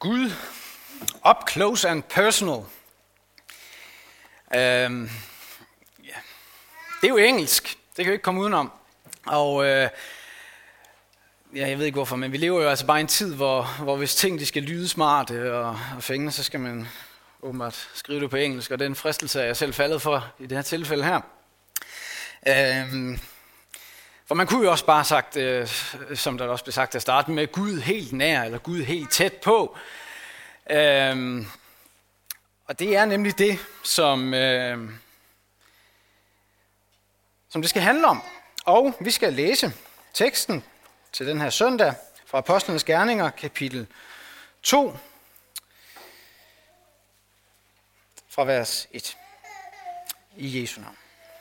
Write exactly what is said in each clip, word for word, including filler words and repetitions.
Gud, up close and personal. Øhm, ja. Det er jo engelsk, det kan vi ikke komme udenom. Og øh, ja, jeg ved ikke hvorfor, men vi lever jo altså bare i en tid, hvor, hvor hvis ting de skal lyde smarte og, og fængende, så skal man åbenbart skrive det på engelsk, og den fristelse er jeg selv faldet for i det her tilfælde her. Øhm, for man kunne jo også bare have sagt, øh, som der også blev sagt at starte med, Gud helt nær, eller Gud helt tæt på. Øhm, og det er nemlig det, som, øh, som det skal handle om. Og vi skal læse teksten til den her søndag fra Apostlenes Gerninger, kapitel to, fra vers et, i Jesu navn.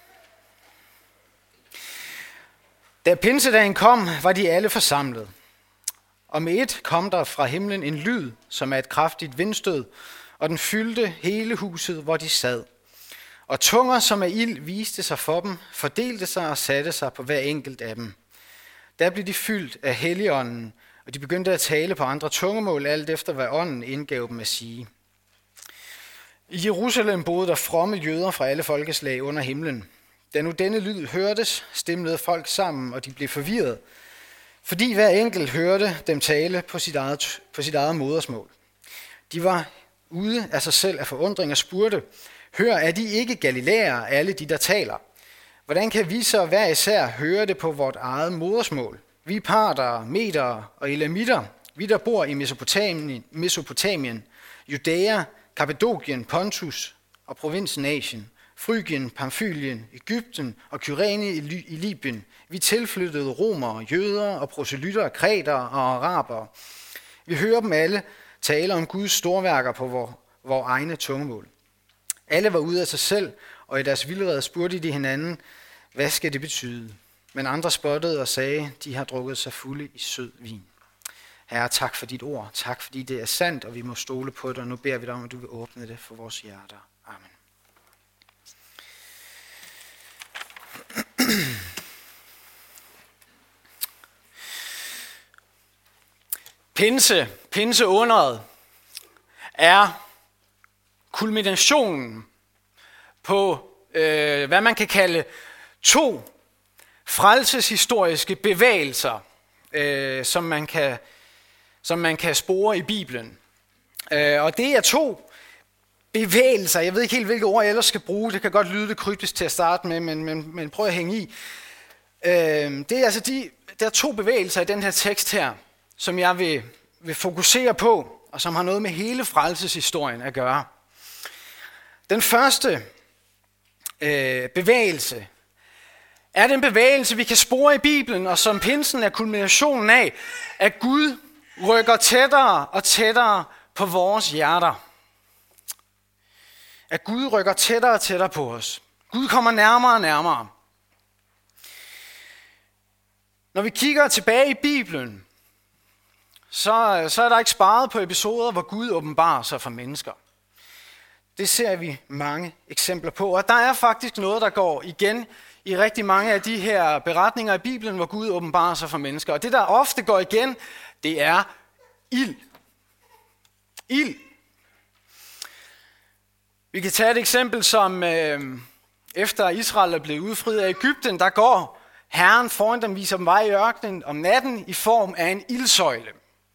Da pinsedagen kom, var de alle forsamlet. Og med et kom der fra himlen en lyd, som er et kraftigt vindstød, og den fyldte hele huset, hvor de sad. Og tunger, som af ild, viste sig for dem, fordelte sig og satte sig på hver enkelt af dem. Der blev de fyldt af Helligånden, og de begyndte at tale på andre tungemål, alt efter hvad ånden indgav dem at sige. I Jerusalem boede der fromme jøder fra alle folkeslag under himlen. Da nu denne lyd hørtes, stimlede folk sammen, og de blev forvirret, fordi hver enkelt hørte dem tale på sit eget, på sit eget modersmål. De var ude af sig selv af forundring og spurgte, hør, er de ikke galilæere, alle de, der taler? Hvordan kan vi så hver især høre det på vort eget modersmål? Vi parter, meter og elamitter, vi der bor i Mesopotamien, Mesopotamien Judæa, Kappadokien, Pontus og provinsen Asien, Frygien, Pamfylien, Egypten og Kyrene i Libyen. Vi tilflyttede romere, jøder og proselytter, kretere og araber. Vi hører dem alle tale om Guds storværker på vor, vor egne tungemål. Alle var ude af sig selv, og i deres vildrede spurgte de hinanden, hvad skal det betyde? Men andre spottede og sagde, de har drukket sig fulde i sød vin. Herre, tak for dit ord. Tak fordi det er sandt, og vi må stole på det, og nu beder vi dig om, at du vil åbne det for vores hjerter. Amen. Pinse, pinseunderet, er kulminationen på, øh, hvad man kan kalde to frelseshistoriske bevægelser, øh, som, man kan, som man kan spore i Bibelen. Øh, og det er to bevægelser, jeg ved ikke helt, hvilke ord jeg ellers skal bruge, det kan godt lyde lidt kryptisk til at starte med, men, men, men prøv at hænge i. Øh, det er altså de, der er to bevægelser i den her tekst her, som jeg vil, vil fokusere på, og som har noget med hele frelseshistorien at gøre. Den første øh, bevægelse er den bevægelse, vi kan spore i Bibelen, og som pinsen er kulminationen af, at Gud rykker tættere og tættere på vores hjerter. At Gud rykker tættere og tættere på os. Gud kommer nærmere og nærmere. Når vi kigger tilbage i Bibelen, så, så er der ikke sparet på episoder, hvor Gud åbenbarer sig for mennesker. Det ser vi mange eksempler på, og der er faktisk noget, der går igen i rigtig mange af de her beretninger i Bibelen, hvor Gud åbenbarer sig for mennesker. Og det, der ofte går igen, det er ild. Ild. Vi kan tage et eksempel, som øh, efter Israel er blevet udfriet af Egypten, der går Herren foran dem, viser dem vej i ørkenen om natten i form af en ildsøjle.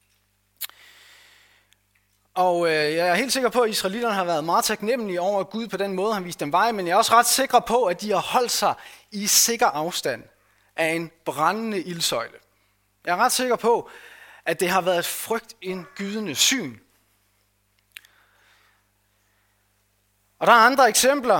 Og øh, jeg er helt sikker på, at israelitterne har været meget taknemmelige over, at Gud på den måde har vist dem vej, men jeg er også ret sikker på, at de har holdt sig i sikker afstand af en brændende ildsøjle. Jeg er ret sikker på, at det har været et frygtindgydende syn. Og der er andre eksempler.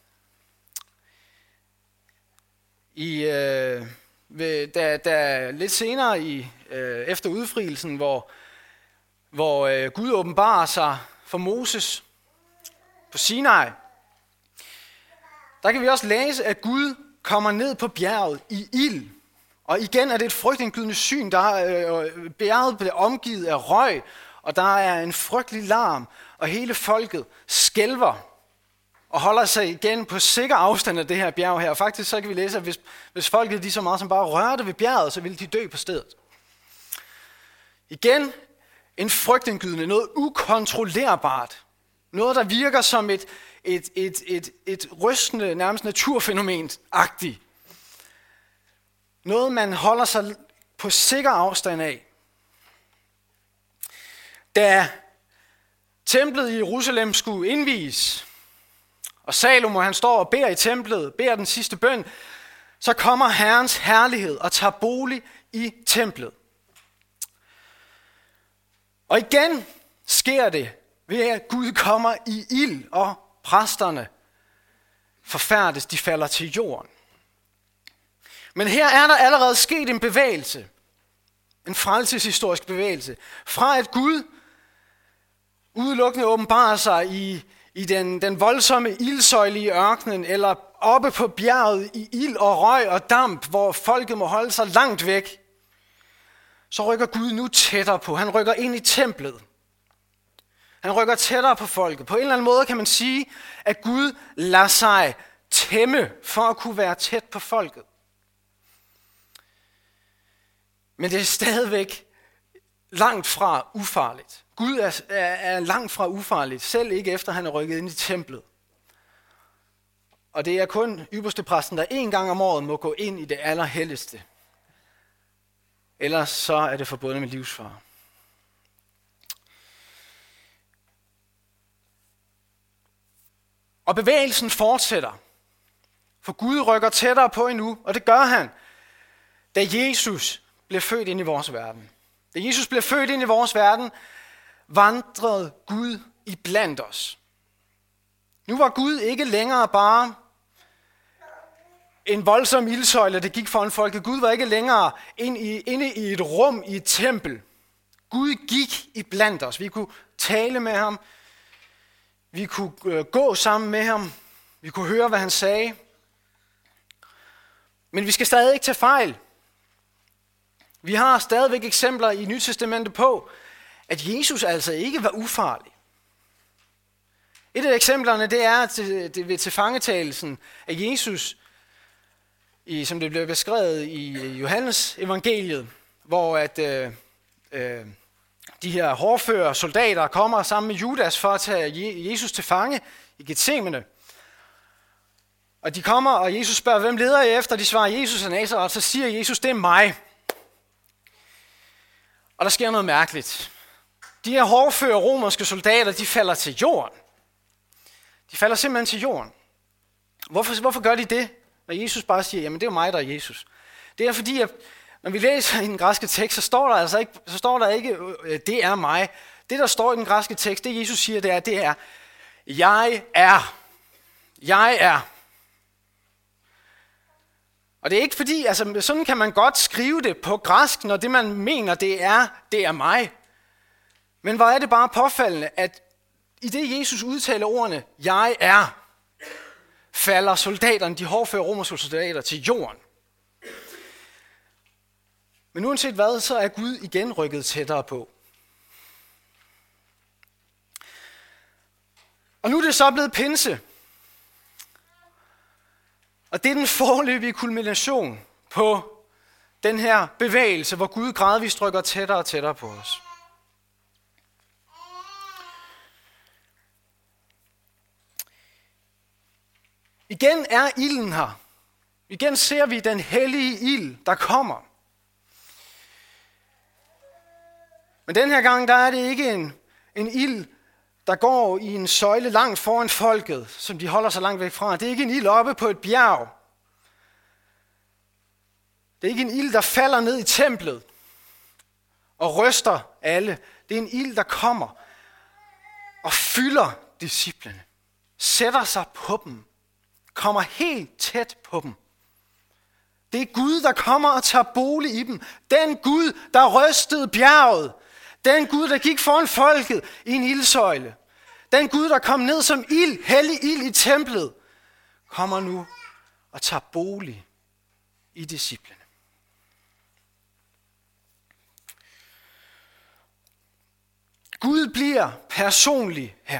I, øh, ved, da, da lidt senere i, øh, efter udfrielsen, hvor, hvor øh, Gud åbenbarer sig for Moses på Sinai, der kan vi også læse, at Gud kommer ned på bjerget i ild. Og igen er det et frygtindgydende syn. Der er, øh, bjerget bliver omgivet af røg, og der er en frygtelig larm, og hele folket skælver og holder sig igen på sikker afstand af det her bjerg her. Og faktisk så kan vi læse, at hvis, hvis folket de så meget som bare rørte ved bjerget, så ville de dø på stedet. Igen en frygtindgydende, noget ukontrollerbart. Noget, der virker som et, et, et, et, et rystende, nærmest naturfænomen-agtigt. Noget, man holder sig på sikker afstand af. Da templet i Jerusalem skulle indvies, og Salomo han står og beder i templet, beder den sidste bøn, så kommer Herrens herlighed og tager bolig i templet. Og igen sker det ved, at Gud kommer i ild, og præsterne forfærdes, de falder til jorden. Men her er der allerede sket en bevægelse, en frelseshistorisk bevægelse, fra at Gud udelukkende åbenbarer sig i, i den, den voldsomme ildsøjle i ørkenen, eller oppe på bjerget i ild og røg og damp, hvor folket må holde sig langt væk. Så rykker Gud nu tættere på. Han rykker ind i templet. Han rykker tættere på folket. På en eller anden måde kan man sige, at Gud lader sig tæmme for at kunne være tæt på folket. Men det er stadigvæk langt fra ufarligt. Gud er, er, er langt fra ufarligt, selv ikke efter han er rykket ind i templet. Og det er kun ypperstepræsten, der en gang om året må gå ind i det allerhelligste. Ellers så er det forbundet med livsfare. Og bevægelsen fortsætter. For Gud rykker tættere på endnu, og det gør han, da Jesus blev født ind i vores verden. Da Jesus blev født ind i vores verden, vandrede Gud i blandt os. Nu var Gud ikke længere bare en voldsom ildsøjle, der gik foran folket. Gud var ikke længere inde i, inde i et rum i et tempel. Gud gik i blandt os. Vi kunne tale med ham. Vi kunne gå sammen med ham. Vi kunne høre, hvad han sagde. Men vi skal stadig ikke tage fejl. Vi har stadigvæk eksempler i Nyt Testamentet på, at Jesus altså ikke var ufarlig. Et af eksemplerne, det er til, det ved tilfangetagelsen af Jesus, i, som det blev beskrevet i Johannes evangeliet, hvor at øh, øh, de her hårdføre soldater kommer sammen med Judas for at tage Jesus til fange i Getsemane. Og de kommer, og Jesus spørger, hvem leder I efter? De svarer, Jesus af Nazaret, og så siger Jesus, det er mig. Og der sker noget mærkeligt. De her hårdføre romerske soldater, de falder til jorden. De falder simpelthen til jorden. Hvorfor, hvorfor gør de det, når Jesus bare siger, jamen det er jo mig, der er Jesus? Det er fordi, at når vi læser i den græske tekst, så står der altså ikke, så står der ikke, det er mig. Det, der står i den græske tekst, det Jesus siger, det er, det er, jeg er. Jeg er. Og det er ikke fordi, altså sådan kan man godt skrive det på græsk, når det man mener, det er, det er mig. Men hvor er det bare påfaldende, at i det Jesus udtaler ordene, jeg er, falder soldaterne, de hårdføre romerske soldater, til jorden. Men uanset hvad, så er Gud igen rykket tættere på. Og nu er det så blevet pinse. Og det er den foreløbige kulmination på den her bevægelse, hvor Gud gradvist rykker tættere og tættere på os. Igen er ilden her. Igen ser vi den hellige ild, der kommer. Men den her gang, der er det ikke en, en ild, der går i en søjle langt foran folket, som de holder sig langt væk fra. Det er ikke en ild oppe på et bjerg. Det er ikke en ild, der falder ned i templet og ryster alle. Det er en ild, der kommer og fylder disciplene, sætter sig på dem, kommer helt tæt på dem. Det er Gud, der kommer og tager bolig i dem. Den Gud, der rystede bjerget. Den Gud, der gik foran folket i en ildsøjle. Den Gud, der kom ned som ild, hellig ild i templet, kommer nu og tager bolig i disciplene. Gud bliver personlig her.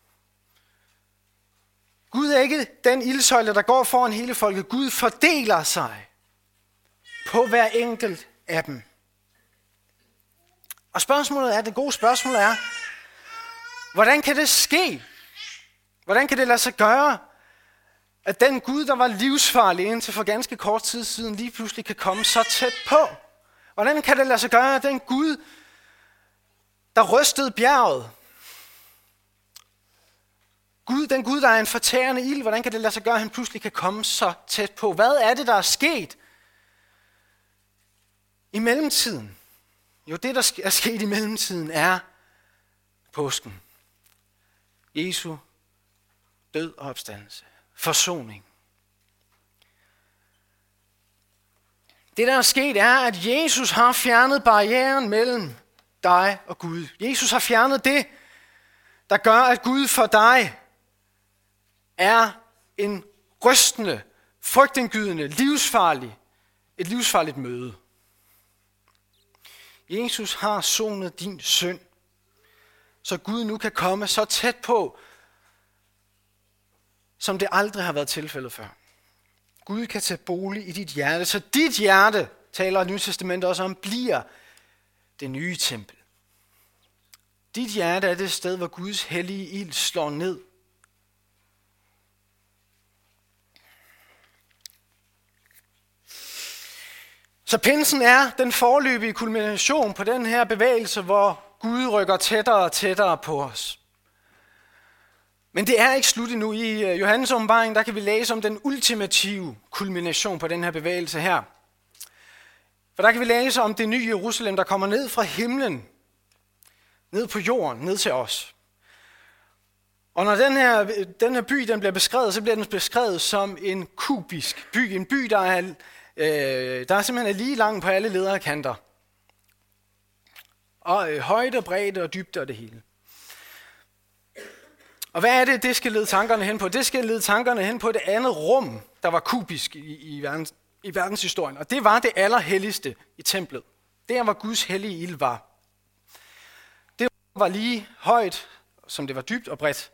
Gud er ikke den ildsøjle, der går foran hele folket. Gud fordeler sig på hver enkelt af dem. Og spørgsmålet er, det gode spørgsmål er, hvordan kan det ske? Hvordan kan det lade sig gøre, at den Gud, der var livsfarlig indtil for ganske kort tid siden, lige pludselig kan komme så tæt på? Hvordan kan det lade sig gøre, at den Gud, der rystede bjerget, Gud, den Gud, der er en fortærende ild, hvordan kan det lade sig gøre, at han pludselig kan komme så tæt på? Hvad er det, der er sket i mellemtiden? Jo, det, der er sket i mellemtiden, er påsken. Jesu død og opstandelse. Forsoning. Det, der er sket, er, at Jesus har fjernet barrieren mellem dig og Gud. Jesus har fjernet det, der gør, at Gud for dig er en rystende, frygtindgydende, livsfarlig, et livsfarligt møde. Jesus har sonet din synd, så Gud nu kan komme så tæt på, som det aldrig har været tilfældet før. Gud kan tage bolig i dit hjerte, så dit hjerte, taler Nye Testamentet også om, bliver det nye tempel. Dit hjerte er det sted, hvor Guds hellige ild slår ned. Så pinsen er den foreløbige kulmination på den her bevægelse, hvor Gud rykker tættere og tættere på os. Men det er ikke slut endnu. I Johannes åbenbaring, der kan vi læse om den ultimative kulmination på den her bevægelse her. For der kan vi læse om det nye Jerusalem, der kommer ned fra himlen, ned på jorden, ned til os. Og når den her, den her by den bliver beskrevet, så bliver den beskrevet som en kubisk by. En by, der er, øh, der er simpelthen lige lang på alle lederkanter. Og øh, højde, bredde og dybde og det hele. Og hvad er det, det skal lede tankerne hen på? Det skal lede tankerne hen på det andet rum, der var kubisk i, i, verdens, i verdenshistorien. Og det var det allerhelligste i templet. Der, hvor Guds hellige ild var. Det var lige højt, som det var dybt og bredt.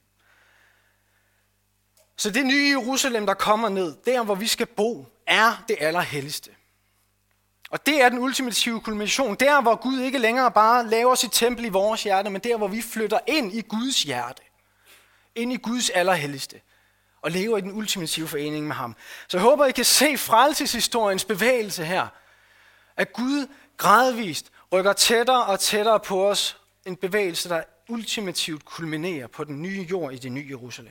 Så det nye Jerusalem, der kommer ned, der hvor vi skal bo, er det allerhelligste. Og det er den ultimative kulmination. Der, hvor Gud ikke længere bare laver sit tempel i vores hjerte, men der, hvor vi flytter ind i Guds hjerte. Ind i Guds allerhelligste. Og lever i den ultimative forening med ham. Så jeg håber, I kan se frelseshistoriens bevægelse her. At Gud gradvist rykker tættere og tættere på os. En bevægelse, der ultimativt kulminerer på den nye jord i det nye Jerusalem.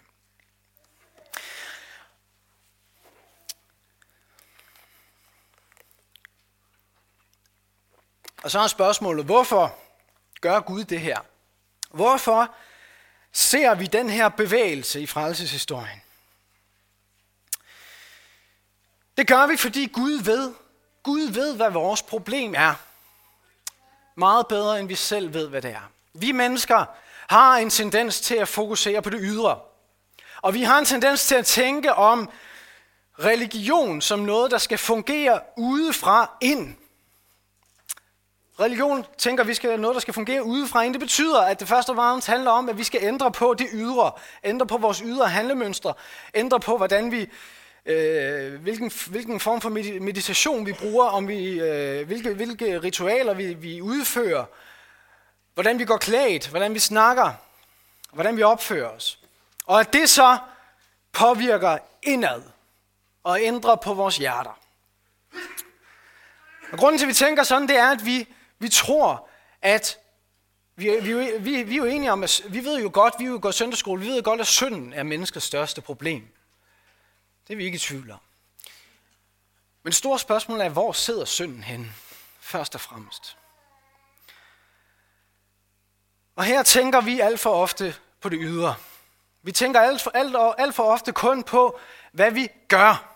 Og så er spørgsmålet, hvorfor gør Gud det her? Hvorfor ser vi den her bevægelse i frelseshistorien? Det gør vi, fordi Gud ved, Gud ved, hvad vores problem er. Meget bedre, end vi selv ved, hvad det er. Vi mennesker har en tendens til at fokusere på det ydre. Og vi har en tendens til at tænke om religion som noget, der skal fungere udefra ind. Religion tænker, vi skal noget, der skal fungere udefra ind. Det betyder, at det første og fremmest handler om, at vi skal ændre på det ydre. Ændre på vores ydre handlemønstre. Ændre på, hvordan vi, øh, hvilken, hvilken form for meditation vi bruger, om vi, øh, hvilke, hvilke ritualer vi, vi udfører. Hvordan vi går klædt, hvordan vi snakker, hvordan vi opfører os. Og at det så påvirker indad og ændrer på vores hjerter. Og grunden til, at vi tænker sådan, det er, at vi, vi tror, at vi, vi, vi, vi er jo enige om, at vi ved jo godt, vi er jo gået søndagsskole, vi ved jo godt, at synden er menneskets største problem. Det er vi ikke i tvivl om. Men det store spørgsmål er, hvor sidder synden henne, først og fremmest. Og her tænker vi alt for ofte på det ydre. Vi tænker alt for, alt, alt for ofte kun på, hvad vi gør.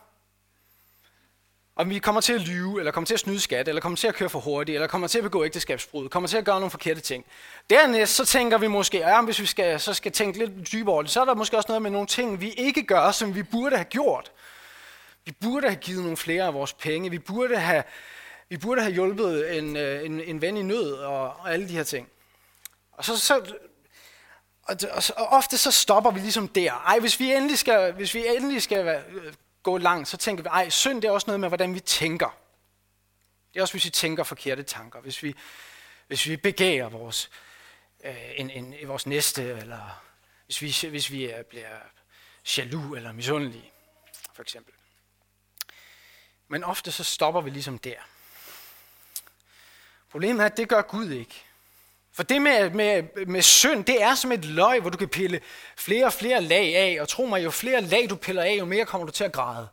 Om vi kommer til at lyve, eller kommer til at snyde skat, eller kommer til at køre for hurtigt, eller kommer til at begå ægteskabsbrud, kommer til at gøre nogle forkerte ting. Dernæst så tænker vi måske, ja, hvis vi skal, så skal tænke lidt dybere over det, så er der måske også noget med nogle ting, vi ikke gør, som vi burde have gjort. Vi burde have givet nogle flere af vores penge, vi burde have, vi burde have hjulpet en, en, en ven i nød, og, og alle de her ting. Og så, så og, og, og ofte så stopper vi ligesom der. Ej, hvis vi endelig skal, hvis vi endelig skal være, gå langt, så tænker vi, ej, synd det er også noget med, hvordan vi tænker. Det er også, hvis vi tænker forkerte tanker. Hvis vi, hvis vi begærer vores, øh, en, en, vores næste, eller hvis vi, hvis vi er, bliver jaloux eller misundelige, for eksempel. Men ofte så stopper vi ligesom der. Problemet er, at det gør Gud ikke. For det med, med, med synd, det er som et løg, hvor du kan pille flere og flere lag af, og tro mig, jo flere lag du piller af, jo mere kommer du til at græde.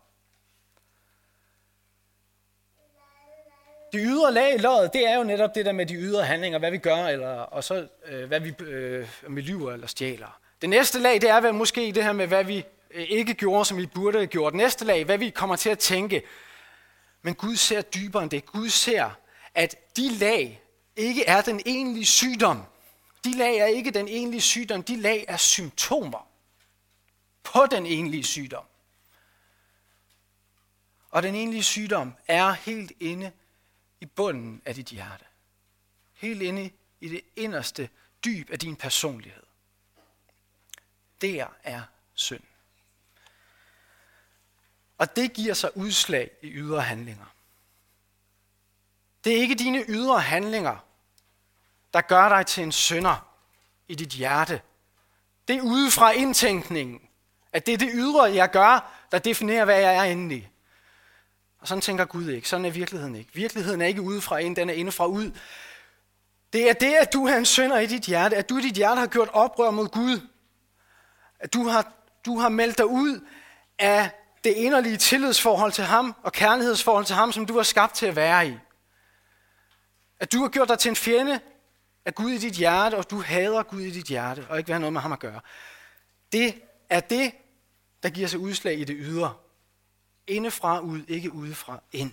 De ydre lag i løget, det er jo netop det der med de ydre handlinger, hvad vi gør, eller, og så øh, hvad vi øh, om vi lyver eller stjæler. Det næste lag, det er vel måske det her med, hvad vi øh, ikke gjorde, som vi burde have gjort. Næste lag, hvad vi kommer til at tænke. Men Gud ser dybere end det. Gud ser, at de lag ikke er den egentlige sygdom. De lag er ikke den egentlige sygdom. De lag er symptomer på den egentlige sygdom. Og den egentlige sygdom er helt inde i bunden af dit hjerte. Helt inde i det inderste dyb af din personlighed. Der er synd. Og det giver sig udslag i ydre handlinger. Det er ikke dine ydre handlinger, der gør dig til en synder i dit hjerte. Det er udefra indtænkningen, at det er det ydre, jeg gør, der definerer, hvad jeg er indeni. Og sådan tænker Gud ikke. Sådan er virkeligheden ikke. Virkeligheden er ikke udefra ind, den er indefra ud. Det er det, at du er en synder i dit hjerte, at du i dit hjerte har gjort oprør mod Gud. At du har, du har meldt dig ud af det inderlige tillidsforhold til ham og kærlighedsforhold til ham, som du var skabt til at være i. At du har gjort dig til en fjende af Gud i dit hjerte, og du hader Gud i dit hjerte, og ikke vil have noget med ham at gøre. Det er det, der giver sig udslag i det ydre. Indefra ud, ikke udefra ind.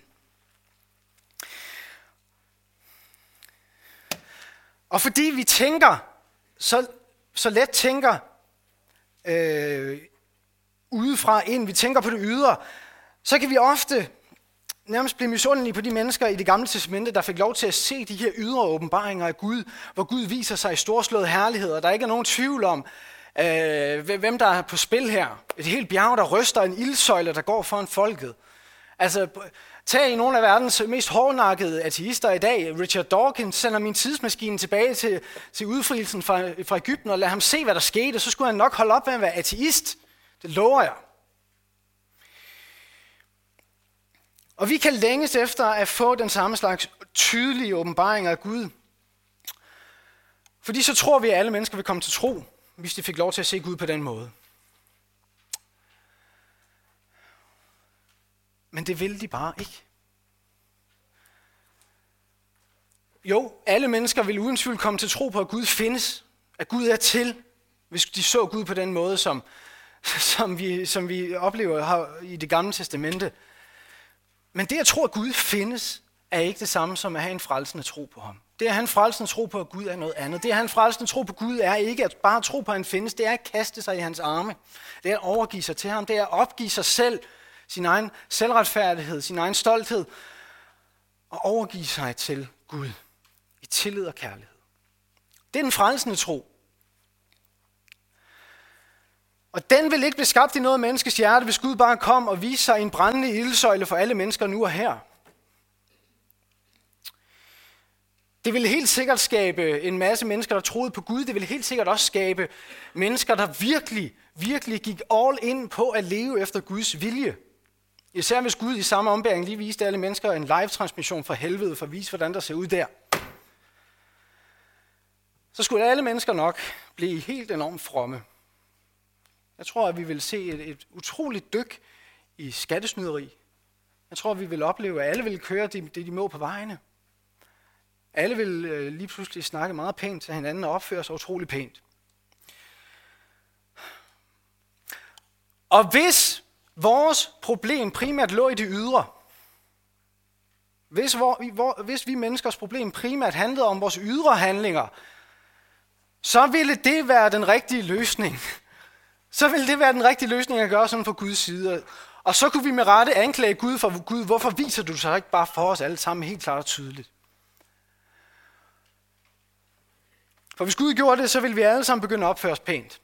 Og fordi vi tænker, så, så let tænker øh, udefra ind, vi tænker på det ydre, så kan vi ofte nærmest blive misundelige på de mennesker i det gamle testamente, der fik lov til at se de her ydre åbenbaringer af Gud, hvor Gud viser sig i storslået herlighed, og der ikke er nogen tvivl om, øh, hvem der er på spil her. Et helt bjerg, der ryster, en ildsøjle, der går foran folket. Altså, tag i nogle af verdens mest hårdnakkede ateister i dag. Richard Dawkins sender min tidsmaskine tilbage til, til udfrielsen fra, fra Egypten, og lad ham se, hvad der skete. Så skulle han nok holde op med at være ateist. Det lover jeg. Og vi kan længes efter at få den samme slags tydelige åbenbaringer af Gud. Fordi så tror vi, at alle mennesker vil komme til tro, hvis de fik lov til at se Gud på den måde. Men det vil de bare ikke. Jo, alle mennesker vil uden tvivl komme til tro på, at Gud findes. At Gud er til, hvis de så Gud på den måde, som, som, vi, som vi oplever her i det gamle testamente. Men det at tro, at Gud findes, er ikke det samme som at have en frelsende tro på ham. Det at have en frelsende tro på, at Gud er noget andet. Det at have en frelsende tro på Gud er ikke at bare tro på, at han findes. Det er at kaste sig i hans arme. Det er at overgive sig til ham. Det er at opgive sig selv, sin egen selvretfærdighed, sin egen stolthed, og overgive sig til Gud i tillid og kærlighed. Det er den frelsende tro. Og den vil ikke blive skabt i noget menneskes hjerte, hvis Gud bare kom og viste sig en brændende ildsøjle for alle mennesker nu og her. Det ville helt sikkert skabe en masse mennesker, der troede på Gud. Det ville helt sikkert også skabe mennesker, der virkelig, virkelig gik all in på at leve efter Guds vilje. Især hvis Gud i samme ombæring lige viste alle mennesker en live-transmission fra helvede for at vise, hvordan der ser ud der. Så skulle alle mennesker nok blive helt enormt fromme. Jeg tror, at vi vil se et, et utroligt dyk i skattesnyderi. Jeg tror, at vi vil opleve, at alle vil køre det, det de må på vejene. Alle vil øh, lige pludselig snakke meget pænt til hinanden og opføre sig utrolig pænt. Og hvis vores problem primært lå i det ydre, hvis, hvor, hvor, hvis vi menneskers problem primært handlede om vores ydre handlinger, så ville det være den rigtige løsning. Så ville det være den rigtige løsning at gøre sådan på Guds side. Og så kunne vi med rette anklage Gud for, Gud, hvorfor viser du sig ikke bare for os alle sammen helt klart og tydeligt? For hvis Gud gjorde det, så ville vi alle sammen begynde at opføre os pænt.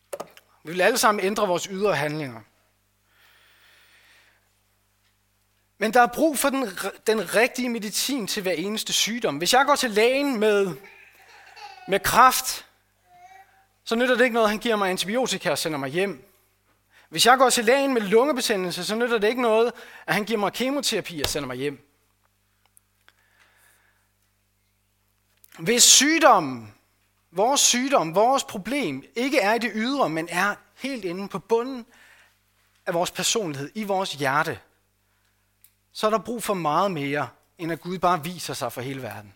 Vi ville alle sammen ændre vores ydre handlinger. Men der er brug for den, den rigtige medicin til hver eneste sygdom. Hvis jeg går til lægen med, med kræft, så nytter det ikke noget, at han giver mig antibiotika og sender mig hjem. Hvis jeg går til lægen med lungebetændelse, så nytter det ikke noget, at han giver mig kemoterapi og sender mig hjem. Hvis sygdommen, vores sygdom, vores problem, ikke er i det ydre, men er helt inde på bunden af vores personlighed, i vores hjerte, så er der brug for meget mere, end at Gud bare viser sig for hele verden.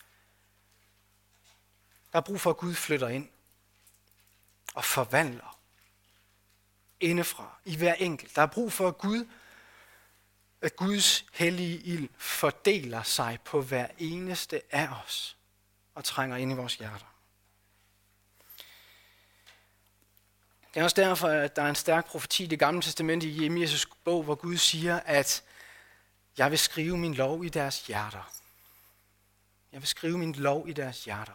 Der er brug for, at Gud flytter ind og forvandler indefra i hver enkelt. Der er brug for, at Gud, at Guds hellige ild fordeler sig på hver eneste af os og trænger ind i vores hjerter. Det er også derfor, at der er en stærk profeti i Det Gamle Testamente i Jeremias bog, hvor Gud siger, at jeg vil skrive min lov i deres hjerter. Jeg vil skrive min lov i deres hjerter.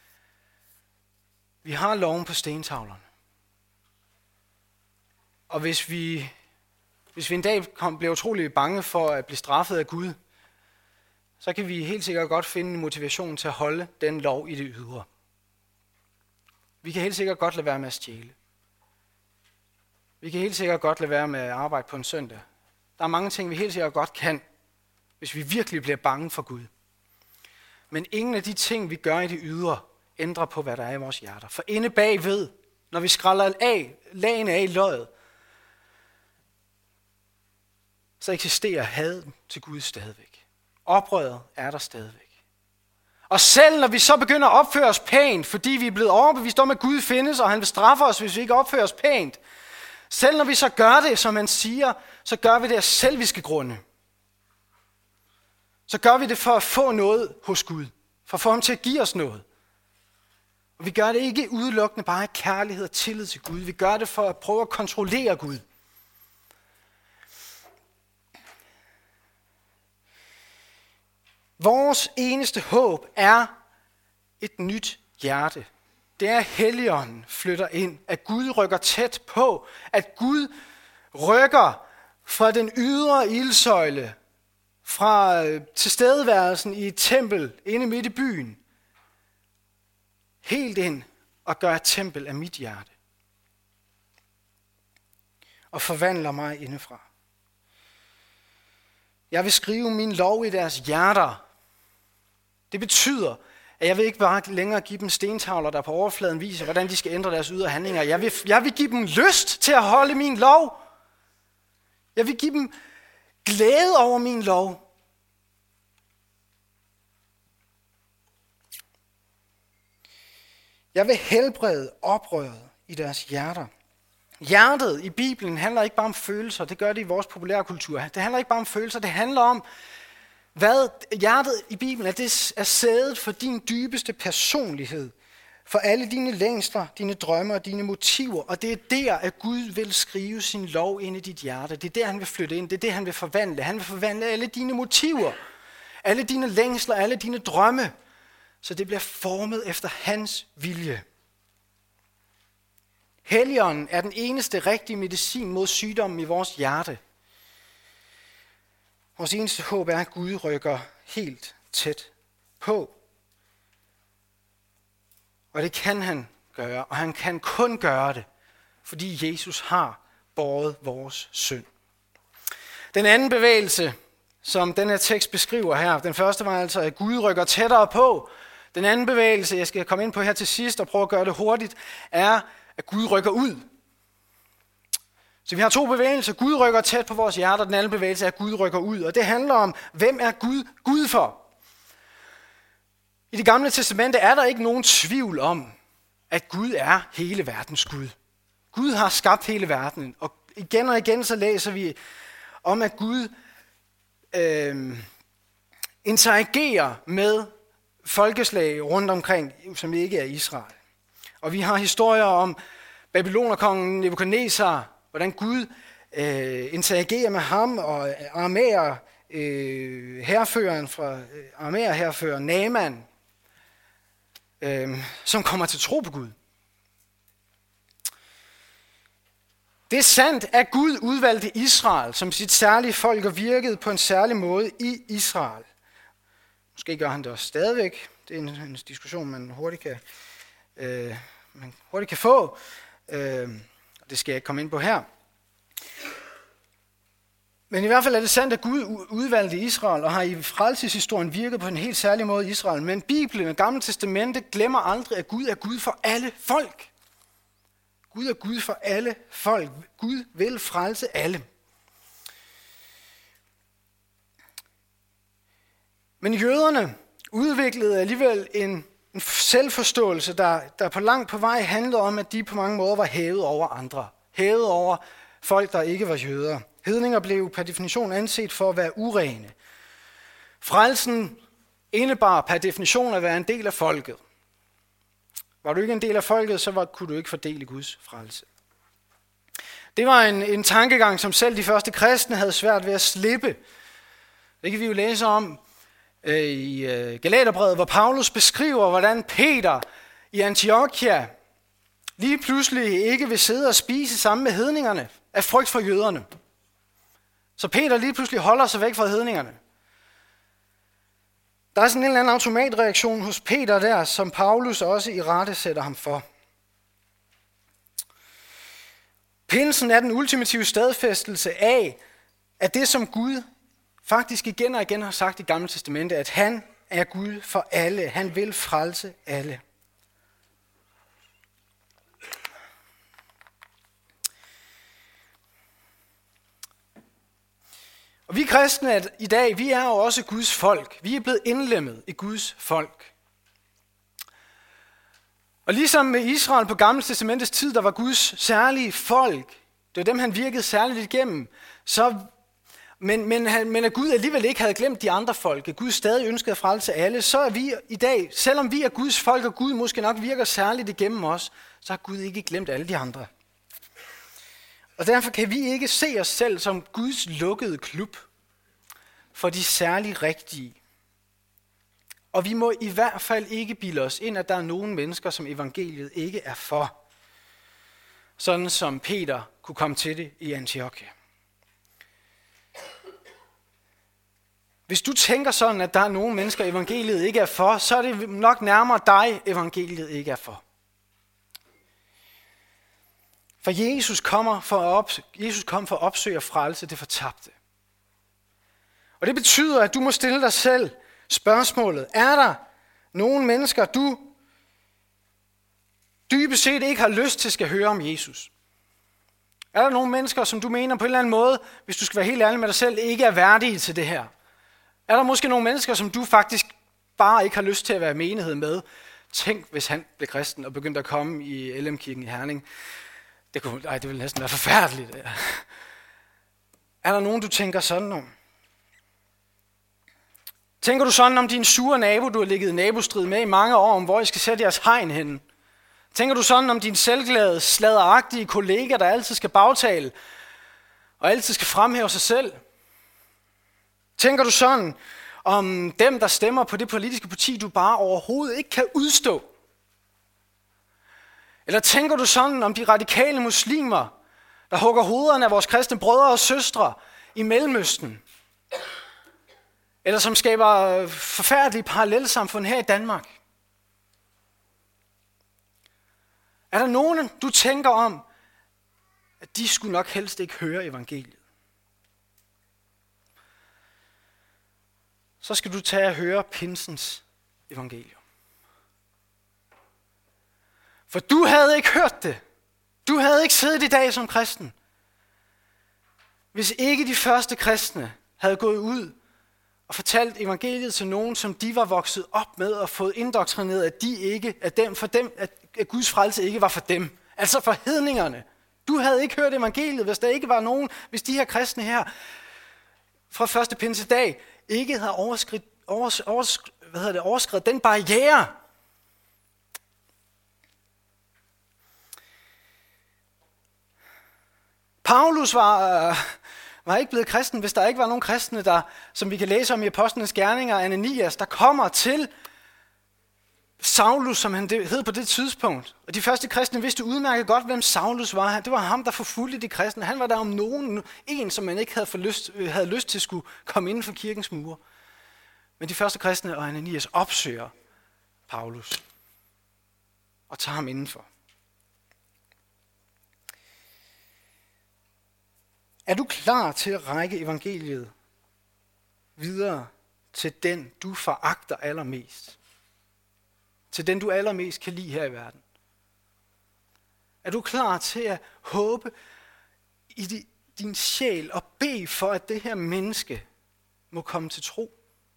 Vi har loven på stentavlerne. Og hvis vi, hvis vi en dag kom, bliver utrolig bange for at blive straffet af Gud, så kan vi helt sikkert godt finde en motivation til at holde den lov i det ydre. Vi kan helt sikkert godt lade være med at stjæle. Vi kan helt sikkert godt lade være med at arbejde på en søndag. Der er mange ting, vi helt sikkert godt kan, hvis vi virkelig bliver bange for Gud. Men ingen af de ting, vi gør i det ydre, ændrer på, hvad der er i vores hjerter. For inde bagved, når vi skræller af, lagene af i løget, så eksisterer hadet til Gud stadigvæk. Oprøret er der stadigvæk. Og selv når vi så begynder at opføre os pænt, fordi vi er blevet overbevist om, at Gud findes, og han vil straffe os, hvis vi ikke opfører os pænt, selv når vi så gør det, som han siger, så gør vi det af selviske grunde. Så gør vi det for at få noget hos Gud. For at få ham til at give os noget. Og vi gør det ikke udelukkende bare af kærlighed og tillid til Gud. Vi gør det for at prøve at kontrollere Gud. Vores eneste håb er et nyt hjerte. Det er, at Helligånden flytter ind, at Gud rykker tæt på, at Gud rykker fra den ydre ildsøjle, fra tilstedeværelsen i et tempel inde midt i byen, helt ind og gør et tempel af mit hjerte. Og forvandler mig indefra. Jeg vil skrive min lov i deres hjerter. Det betyder, at jeg vil ikke bare længere give dem stentavler, der på overfladen viser, hvordan de skal ændre deres ydre handlinger. Jeg vil, jeg vil give dem lyst til at holde min lov. Jeg vil give dem glæde over min lov. Jeg vil helbrede oprøret i deres hjerter. Hjertet i Bibelen handler ikke bare om følelser, det gør det i vores populærkultur. Det handler ikke bare om følelser, det handler om, hvad hjertet i Bibelen er, det er sædet for din dybeste personlighed, for alle dine længsler, dine drømme og dine motiver. Og det er der, at Gud vil skrive sin lov ind i dit hjerte. Det er der, han vil flytte ind. Det er det, han vil forvandle. Han vil forvandle alle dine motiver, alle dine længsler, alle dine drømme, så det bliver formet efter hans vilje. Helligånden er den eneste rigtige medicin mod sygdommen i vores hjerte. Vores eneste håb er, at Gud rykker helt tæt på. Og det kan han gøre, og han kan kun gøre det, fordi Jesus har båret vores synd. Den anden bevægelse, som den her tekst beskriver her, den første var altså, at Gud rykker tættere på. Den anden bevægelse, jeg skal komme ind på her til sidst og prøve at gøre det hurtigt, er, at Gud rykker ud. Så vi har to bevægelser. Gud rykker tæt på vores hjerter, den anden bevægelse er, at Gud rykker ud. Og det handler om, hvem er Gud Gud for? I Det Gamle Testamente er der ikke nogen tvivl om, at Gud er hele verdens Gud. Gud har skabt hele verden, og igen og igen så læser vi om, at Gud øh, interagerer med folkeslag rundt omkring, som ikke er Israel. Og vi har historier om Babylonerkongen Nebukadnesar, hvordan Gud øh, interagerer med ham og aramæer, øh, herføreren fra øh, aramæer herfører Naaman, øh, som kommer til tro på Gud. Det er sandt, at Gud udvalgte Israel som sit særlige folk og virkede på en særlig måde i Israel. Måske gør han det også stadigvæk. Det er en, en diskussion, man hurtigt kan, øh, man hurtigt kan få. Øh, det skal jeg ikke komme ind på her. Men i hvert fald er det sandt, at Gud udvalgte Israel og har i frelseshistorien virket på en helt særlig måde i Israel. Men Bibelen og Gamle Testamente glemmer aldrig, at Gud er Gud for alle folk. Gud er Gud for alle folk. Gud vil frelse alle. Men jøderne udviklede alligevel en, en selvforståelse, der, der på langt på vej handlede om, at de på mange måder var hævet over andre. Hævet over folk, der ikke var jøder. Hedninger blev per definition anset for at være urene. Frelsen indebar per definition at være en del af folket. Var du ikke en del af folket, så var, kunne du ikke få del i Guds frelse. Det var en, en tankegang, som selv de første kristne havde svært ved at slippe. Det kan vi jo læse om øh, i øh, Galaterbrevet, hvor Paulus beskriver, hvordan Peter i Antiochia lige pludselig ikke vil sidde og spise sammen med hedningerne af frygt for jøderne. Så Peter lige pludselig holder sig væk fra hedningerne. Der er sådan en eller anden automatreaktion hos Peter der, som Paulus også i rette sætter ham for. Pinsen er den ultimative stadfæstelse af, at det som Gud faktisk igen og igen har sagt i Gamle Testamente, at han er Gud for alle. Han vil frelse alle. Og vi kristne i dag, vi er jo også Guds folk. Vi er blevet indlemmet i Guds folk. Og ligesom med Israel på Gamle Testamentets tid, der var Guds særlige folk, det var dem, han virkede særligt igennem, så, men, men, men at Gud alligevel ikke havde glemt de andre folk, at Gud stadig ønskede at frelse alle, så er vi i dag, selvom vi er Guds folk, og Gud måske nok virker særligt igennem os, så har Gud ikke glemt alle de andre. Og derfor kan vi ikke se os selv som Guds lukkede klub for de særligt rigtige. Og vi må i hvert fald ikke bilde os ind, at der er nogle mennesker, som evangeliet ikke er for. Sådan som Peter kunne komme til det i Antiochia. Hvis du tænker sådan, at der er nogle mennesker, evangeliet ikke er for, så er det nok nærmere dig, evangeliet ikke er for. For Jesus, kommer for at op, Jesus kom for at opsøge og frelse det fortabte. Og det betyder, at du må stille dig selv spørgsmålet. Er der nogle mennesker, du dybest set ikke har lyst til skal høre om Jesus? Er der nogle mennesker, som du mener på en eller anden måde, hvis du skal være helt ærlig med dig selv, ikke er værdige til det her? Er der måske nogle mennesker, som du faktisk bare ikke har lyst til at være i menighed med? Tænk, hvis han blev kristen og begyndte at komme i L M-kirken i Herning. Det, kunne, ej, det ville næsten være forfærdeligt. Er der nogen, du tænker sådan om? Tænker du sådan om din sure nabo, du har ligget i nabostrid med i mange år, om hvor I skal sætte jeres hegn henne? Tænker du sådan om din selvglade, sladderagtige kollega, der altid skal bagtale og altid skal fremhæve sig selv? Tænker du sådan om dem, der stemmer på det politiske parti, du bare overhovedet ikke kan udstå? Eller tænker du sådan om de radikale muslimer, der hugger hovederne af vores kristne brødre og søstre i Mellemøsten? Eller som skaber forfærdelige parallelsamfund her i Danmark? Er der nogen, du tænker om, at de skulle nok helst ikke høre evangeliet? Så skal du tage og høre pinsens evangelium. For du havde ikke hørt det. Du havde ikke siddet i dag som kristen. Hvis ikke de første kristne havde gået ud og fortalt evangeliet til nogen, som de var vokset op med og fået indoktrineret, at de ikke, at dem, for dem, at Guds frelse ikke var for dem. Altså for hedningerne. Du havde ikke hørt evangeliet, hvis der ikke var nogen, hvis de her kristne her fra første pinsedag ikke havde overskridt, overs, overs, hvad hedder det, overskredet den barriere. Paulus var, var ikke blevet kristen, hvis der ikke var nogen kristne, der, som vi kan læse om i Apostlenes Gerninger, Ananias, der kommer til Saulus, som han hed på det tidspunkt, og de første kristne vidste udmærket godt, hvem Saulus var. Det var ham, der forfulgte de kristne. Han var der om nogen, en, som man ikke havde, for lyst, havde lyst til skulle komme inden for kirkens mure. Men de første kristne og Ananias opsøger Paulus og tager ham indenfor. Er du klar til at række evangeliet videre til den, du foragter allermest? Til den, du allermest kan lide her i verden? Er du klar til at håbe i din sjæl og bede for, at det her menneske må komme til tro?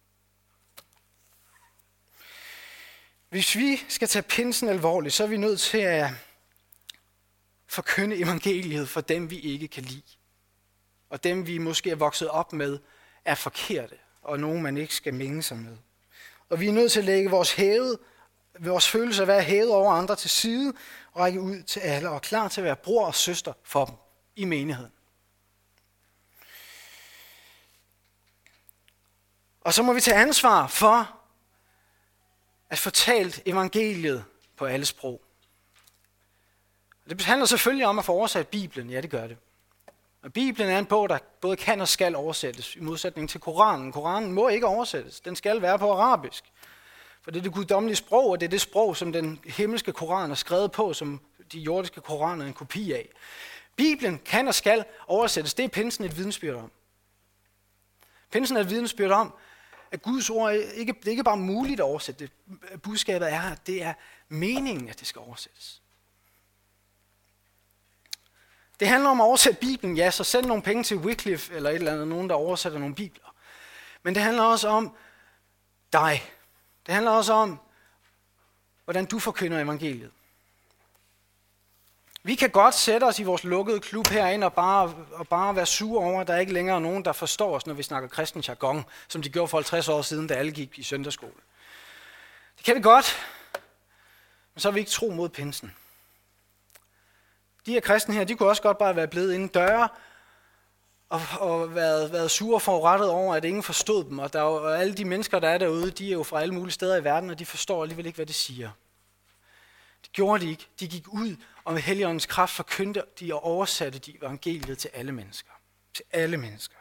Hvis vi skal tage pinsen alvorligt, så er vi nødt til at forkynde evangeliet for dem, vi ikke kan lide. Og dem, vi måske er vokset op med, er forkerte, og nogen, man ikke skal minde sig med. Og vi er nødt til at lægge vores, hævet, vores følelse af at være hævet over andre til side, og række ud til alle, og klar til at være bror og søster for dem i menigheden. Og så må vi tage ansvar for at fortalt evangeliet på alle sprog. Det handler selvfølgelig om at få oversat Bibelen. Ja, det gør det. Og Bibelen er en bog, der både kan og skal oversættes, i modsætning til Koranen. Koranen må ikke oversættes. Den skal være på arabisk. For det er det guddommelige sprog, og det er det sprog, som den himmelske Koran er skrevet på, som de jordiske Koraner er en kopi af. Bibelen kan og skal oversættes. Det er pinsen et vidensbyrd om. Pinsen er et vidensbyrd om, at Guds ord ikke, det er ikke bare muligt at oversætte. Det, budskabet er, at det er meningen, at det skal oversættes. Det handler om at oversætte Bibelen, ja, så send nogle penge til Wycliffe eller et eller andet, nogen der oversætter nogle bibler. Men det handler også om dig. Det handler også om, hvordan du forkynder evangeliet. Vi kan godt sætte os i vores lukkede klub herinde og bare, og bare være sure over, at der ikke længere er nogen, der forstår os, når vi snakker kristen jargon, som de gjorde for halvtreds år siden, da alle gik i søndagsskole. Det kan vi godt, men så er vi ikke tro mod pinsen. De her kristne her, de kunne også godt bare være blevet inden døre, og, og været, været sure og forurettet over, at ingen forstod dem. Og, der, og alle de mennesker, der er derude, de er jo fra alle mulige steder i verden, og de forstår alligevel ikke, hvad det siger. Det gjorde de ikke. De gik ud, og med Helligåndens kraft forkyndte de og oversatte de evangeliet til alle mennesker. Til alle mennesker.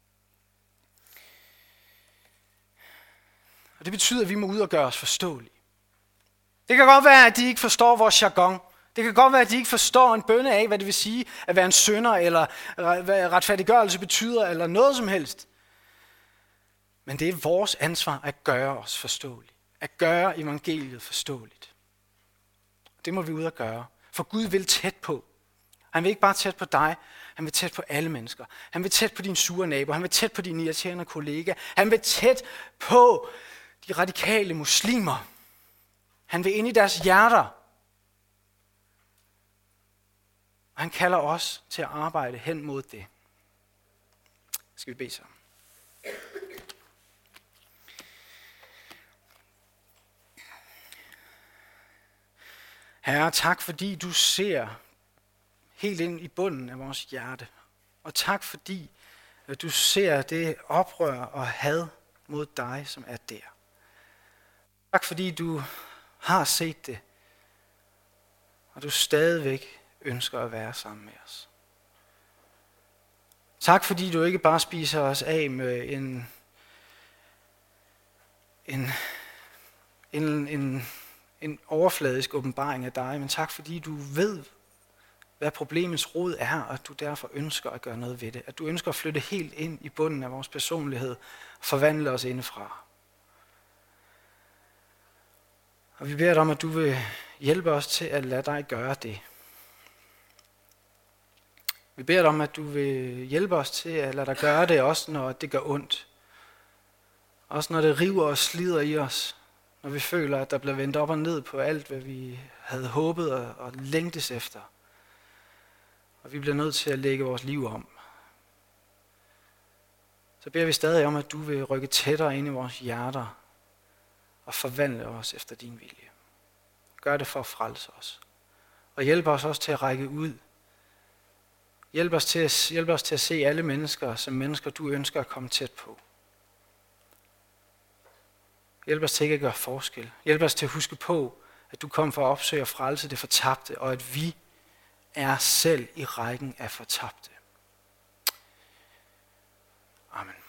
Og det betyder, at vi må ud og gøre os forståelige. Det kan godt være, at de ikke forstår vores jargon. Det kan godt være, at de ikke forstår en bønne af, hvad det vil sige at være en synder, eller hvad retfærdiggørelse betyder, eller noget som helst. Men det er vores ansvar at gøre os forståelige. At gøre evangeliet forståeligt. Det må vi ud og gøre. For Gud vil tæt på. Han vil ikke bare tæt på dig, han vil tæt på alle mennesker. Han vil tæt på din sure nabo, han vil tæt på din irriterende kollega. Han vil tæt på de radikale muslimer. Han vil ind i deres hjerter. Og han kalder os til at arbejde hen mod det. Skal vi bede sammen? Herre, tak fordi du ser helt ind i bunden af vores hjerte. Og tak fordi at du ser det oprør og had mod dig, som er der. Tak fordi du har set det, og du stadigvæk ønsker at være sammen med os. Tak fordi du ikke bare spiser os af med en, en, en, en, en overfladisk åbenbaring af dig, men tak fordi du ved, hvad problemets rod er, og at du derfor ønsker at gøre noget ved det. At du ønsker at flytte helt ind i bunden af vores personlighed og forvandle os indefra. Og vi beder dig om, at du vil hjælpe os til at lade dig gøre det. Vi beder dig om, at du vil hjælpe os til at lade dig gøre det, også når det gør ondt. Også når det river og slider i os. Når vi føler, at der bliver vendt op og ned på alt, hvad vi havde håbet og, og længtes efter. Og vi bliver nødt til at lægge vores liv om. Så beder vi stadig om, at du vil rykke tættere ind i vores hjerter og forvandle os efter din vilje. Gør det for at frelse os. Og hjælp os også til at række ud. Hjælp os til at, hjælp os til at se alle mennesker som mennesker, du ønsker at komme tæt på. Hjælp os til ikke at gøre forskel. Hjælp os til at huske på, at du kom for at opsøge og frelse det fortabte, og at vi er selv i rækken af fortabte. Amen.